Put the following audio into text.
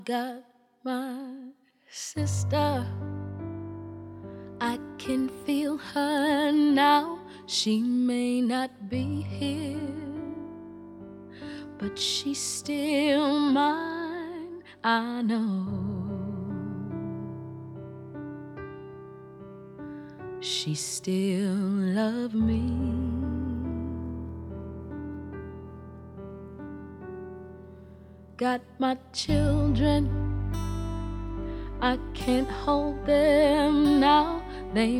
Got my sister, I can feel her now. She may not be here, but she's still mine, I know. She still loves me. Got my children, I can't hold them now. They